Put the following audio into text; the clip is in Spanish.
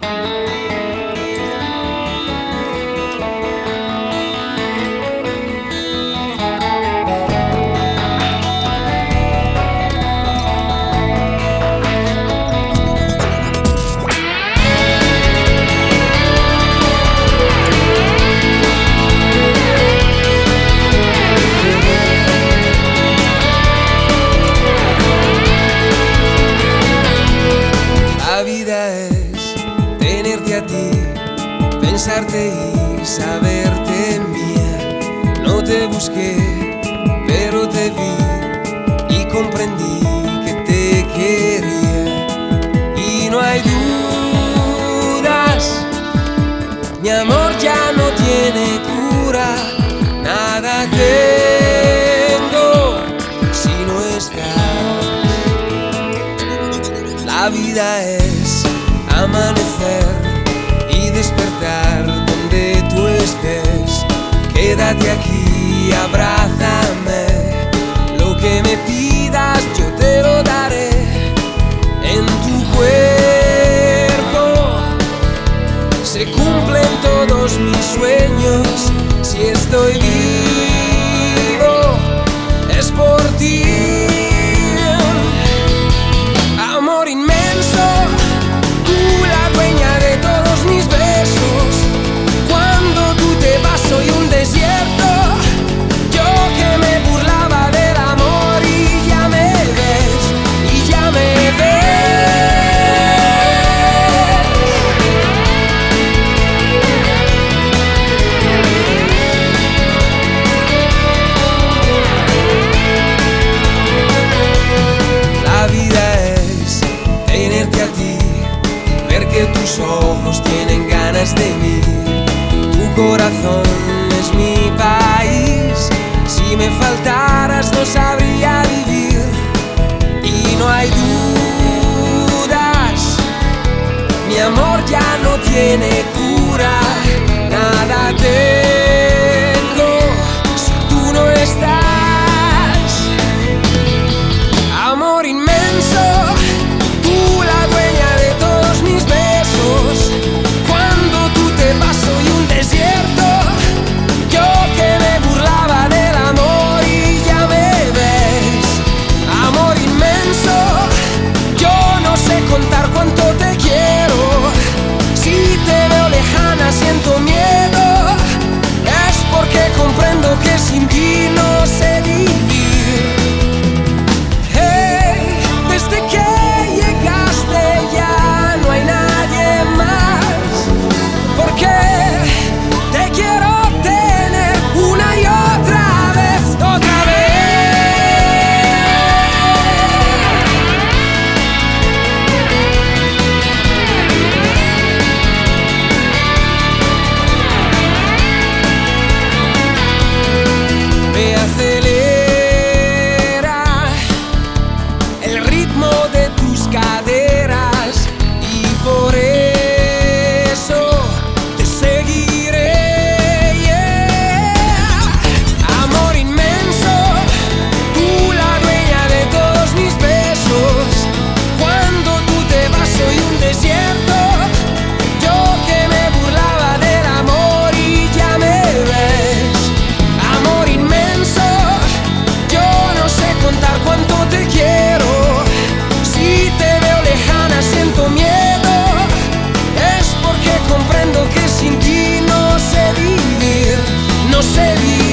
Pensarte y saberte mía. No te busqué, pero te vi y comprendí que te quería. Y no hay dudas, mi amor ya no tiene cura. Nada tengo si no estás. La vida es amanecer y despertar donde tú estés. Quédate aquí, abrázame. Lo que me pidas yo te lo daré. En tu cuerpo se cumplen todos mis sueños. Si estoy vivo es por ti. Amor inmenso, tú la dueña de todos mis besos. Cuando tú te vas soy un desierto. Yo que me burlaba del amor y ya me ves, y ya me ves. La vida es tenerte a ti, ver que tus ojos tienen ganas de mí. Tu corazón es mi país. Si me faltaras no sabría vivir. Y no hay dudas, mi amor ya no tiene cura. Nada tengo si tú no estás. Amor inmenso, tú la dueña de todos mis besos. Cuando tú te vas soy un desierto. Yo que me burlaba del amor y ya me ves. Amor inmenso, yo no sé contar cuánto te quiero. Si te veo lejana siento miedo. Es porque comprendo que sin ti no sé vivir. Hey, desde que llegaste ya no hay nadie más. Porque te quiero tener una y otra vez, otra vez. Me acelera el ritmo de tus caderas y por eso te seguiré, yeah. Amor inmenso, tú la dueña de todos mis besos. Cuando tú te vas soy un desierto. Yo que me burlaba del amor y ya me ves. Amor inmenso, yo no sé contar cuánto te quiero. Si te veo lejana siento miedo. Es porque comprendo que sin ti no sé vivir, no sé vivir.